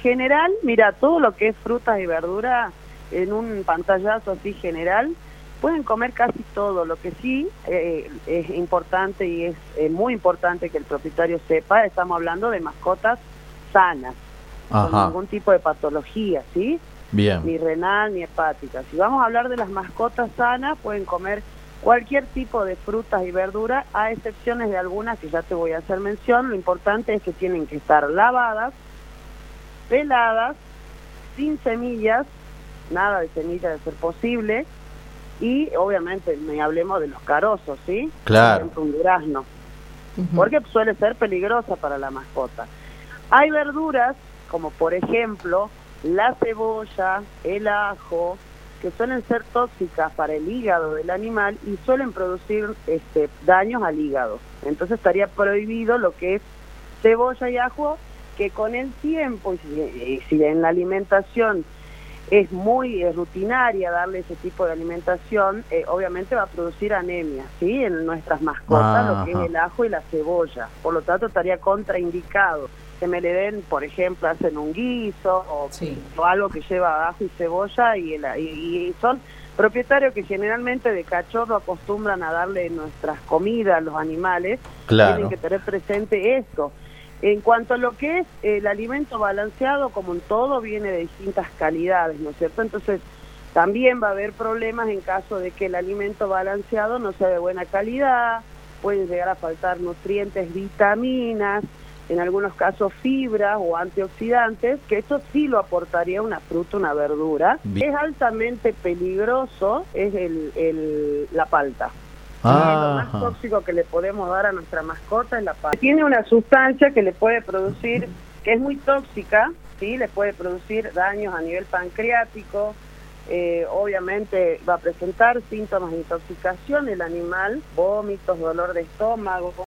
general, mira, todo lo que es frutas y verduras, en un pantallazo así general, pueden comer casi todo. Lo que sí es importante y es muy importante que el propietario sepa, estamos hablando de mascotas sanas, con ningún tipo de patología, ¿sí? Bien. Ni renal ni hepática. Si vamos a hablar de las mascotas sanas, pueden comer cualquier tipo de frutas y verduras, a excepciones de algunas que ya te voy a hacer mención. Lo importante es que tienen que estar lavadas, peladas, sin semillas, nada de semillas de ser posible, y obviamente ni hablemos de los carozos, ¿sí? Claro. Por ejemplo, un durazno, porque suele ser peligrosa para la mascota. Hay verduras, como por ejemplo la cebolla, el ajo, que suelen ser tóxicas para el hígado del animal y suelen producir daños al hígado. Entonces estaría prohibido lo que es cebolla y ajo, que con el tiempo, y si en la alimentación es muy rutinaria darle ese tipo de alimentación, obviamente va a producir anemia, ¿sí? En nuestras mascotas, lo que es el ajo y la cebolla. Por lo tanto, estaría contraindicado que me le den, por ejemplo, hacen un guiso o algo que lleva ajo y cebolla, y son propietarios que generalmente de cachorro acostumbran a darle nuestras comidas a los animales. Claro. Tienen que tener presente esto. En cuanto a lo que es el alimento balanceado, como en todo, viene de distintas calidades, ¿no es cierto? Entonces, también va a haber problemas en caso de que el alimento balanceado no sea de buena calidad, pueden llegar a faltar nutrientes, vitaminas, en algunos casos fibras o antioxidantes, que esto sí lo aportaría una fruta, una verdura. Bien. Es altamente peligroso, es la palta. Lo más tóxico que le podemos dar a nuestra mascota es la palta. Tiene una sustancia que le puede producir, que es muy tóxica, ¿sí? Le puede producir daños a nivel pancreático, obviamente va a presentar síntomas de intoxicación el animal, vómitos, dolor de estómago.